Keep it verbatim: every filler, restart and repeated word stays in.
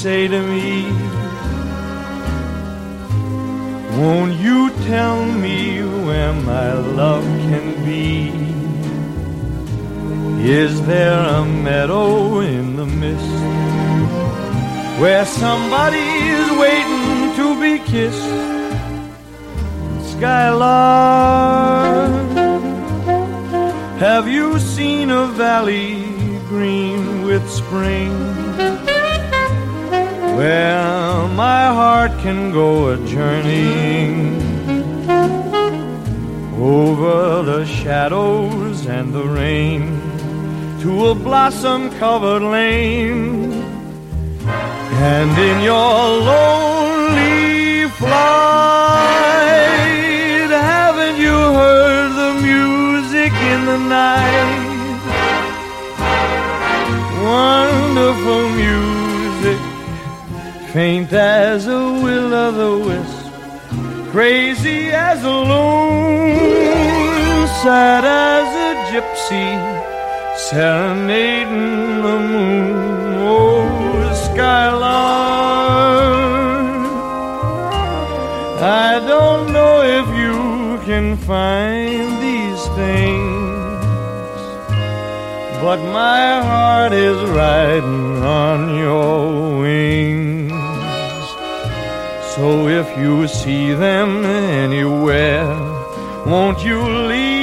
say to me, won't you tell me where my love can be? Is there a meadow in the mist where somebody's waiting to be kissed? Skylark, have you seen a valley green with spring, where my heart can go a-journeying over the shadows and the rain to a blossom-covered lane? And in your lonely flight, haven't you heard the music in the night? Wonderful music, faint as a will-o'-the-wisp, crazy as a loon, sad as a gypsy, serenading the moon. Oh, Skylark, I don't know if you can find these things, but my heart is riding on your wings. So if you see them anywhere, won't you leave